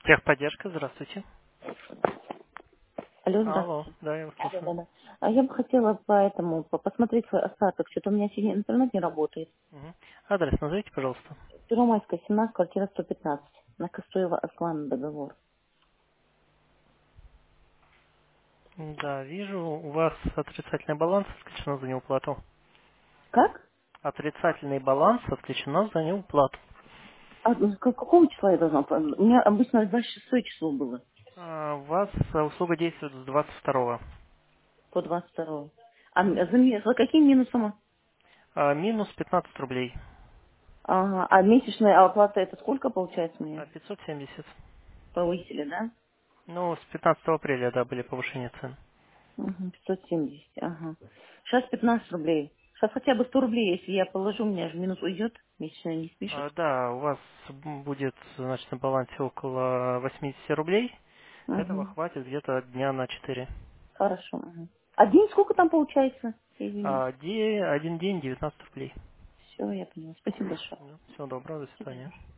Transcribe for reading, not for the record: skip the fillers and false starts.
Техподдержка, здравствуйте. Алло, Алло, здравствуйте. да, я вас Да, слушаю. да, да. А я бы хотела посмотреть свой остаток. Что-то у меня сегодня интернет не работает. Мгм. Адрес назовите, пожалуйста. Первомайская, 17, квартира 115. На Костуева Аслан договор. Да, вижу, у вас отрицательный баланс отключено за неуплату. Как? Отрицательный баланс отключено за неуплату. А ну, какого числа я должна? У меня обычно 26 число было. У вас услуга действует с 22-го. По 22. За каким минусом? Минус 15 рублей. Ага. А месячная оплата это сколько получается мне? 570. Повысили, да? Ну, с 15 апреля, да, были повышения цен. Угу, 570, ага. Сейчас 15 рублей. Сейчас хотя бы 100 рублей, если я положу, у меня же минус уйдет, месячная не спишет. Да, у вас будет, значит, на балансе около 80 рублей. Этого Угу. хватит где-то дня на 4. Хорошо. Ага. А день сколько там получается? Извините. Один день 19 рублей. Все, я поняла. Спасибо большое. Всего доброго, до свидания.